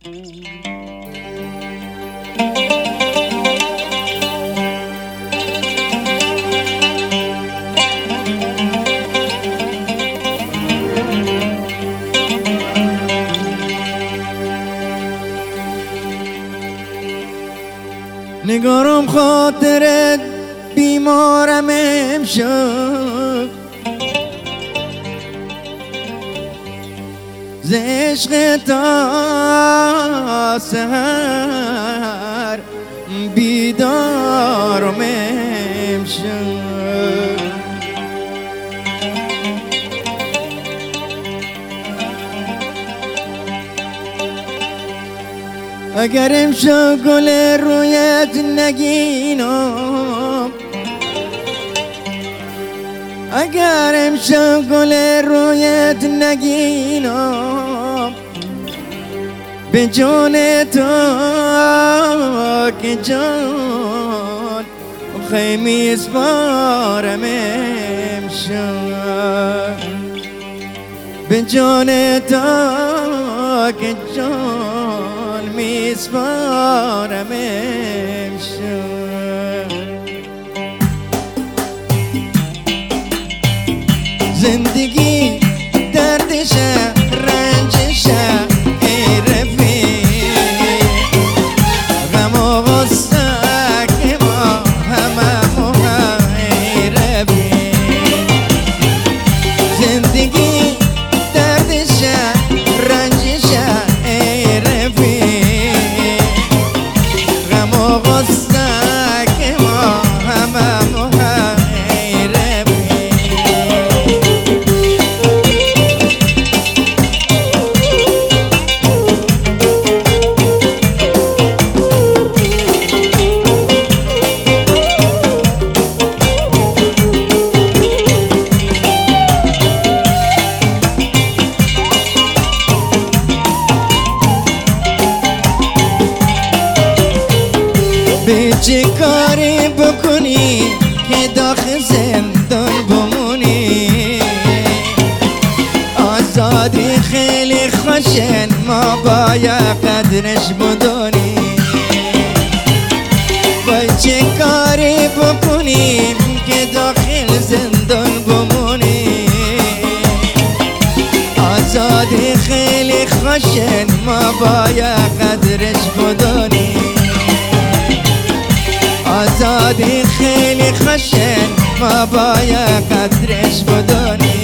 نگارم خاطرت بیمارم امشب ز عشق تا سحر بیدارم امشب اگر امشب گل رویت نگینم اگر امشب گل رویت نگینم به جان تو که جان خیمی اسپارم امشب به جان تو که جان میسپارم امشب زندگی دردشه رنجشه ای رفیق غم و غصه که ما همه ای رفیق زندگی دردشه رنجشه ای رفیق غم و غصه که ما همه ای به چه کاری بکنی که داخل زندان بمونی آزادی خیلی خوشن ما باید قدرش بدونی به چه کاری بکنی که داخل زندان بمونی آزادی خیلی خوشن ما باید قدرش بدونی آزادی خیلی خوشن ما باید قدرش بدونی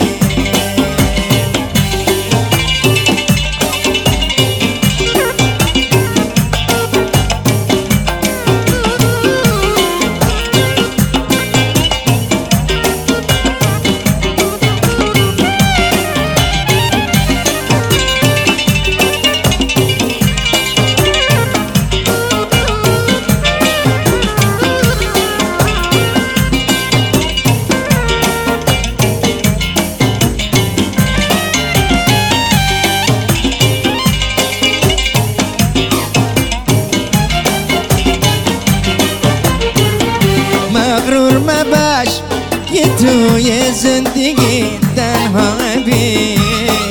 مغرور مباش که توی زندگی تنها بی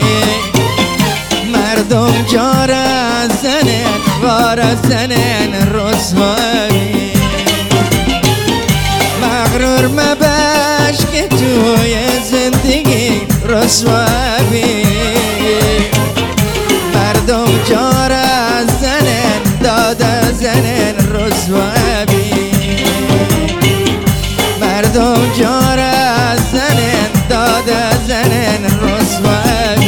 مردم جار زنن وار زنن رسوا بی مغرور مباش که توی زندگی رسوا بی مردم جار زنن داد زنن رسوا بی مردم جار زنن داد زنن رسوا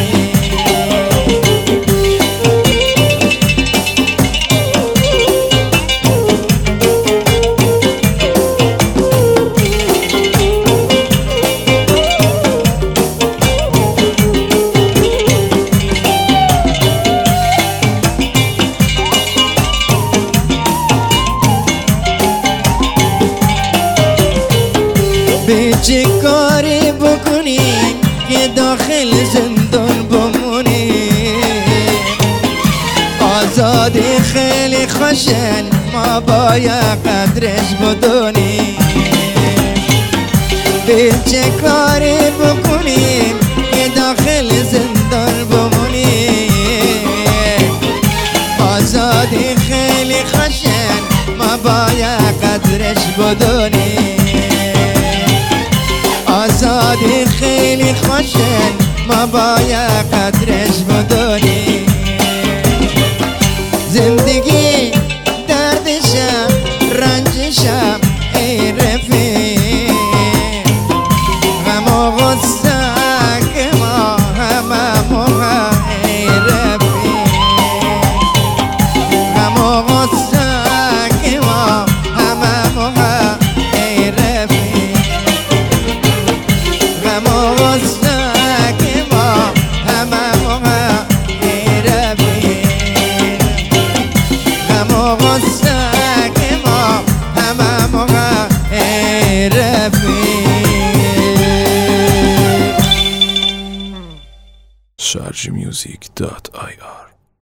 به چه کاری بکنی که داخل زندان بمونی آزادی خیلی خوشن ما باید قدرش بدونی به چه کاری بکنی که داخل زندان بمونی خشن ما باید قدرش بدونی آزادی خیلی خوشن ما باید قدرش بدونی زندگی دردشم رنجشم ای رفیق غم و غصه که ما هممون ای رفیق غم و غصه که ما هممون ای رفیق غم و غصه که ما هممون ای رفیق غم و غصه که ما هممون ای رفیق sharjmusic.ir